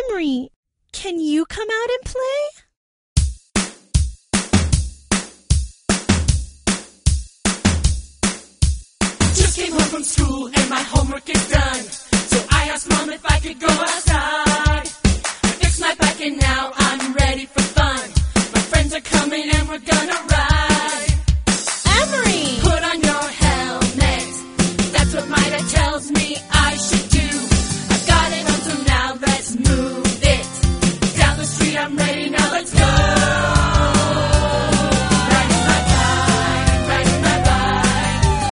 Henry, can you come out and play? Just came home from school and my homework is done. So I asked Mom if I could go outside. I fixed my bike and now I'm ready for fun. My friends are coming and we're gonna ride.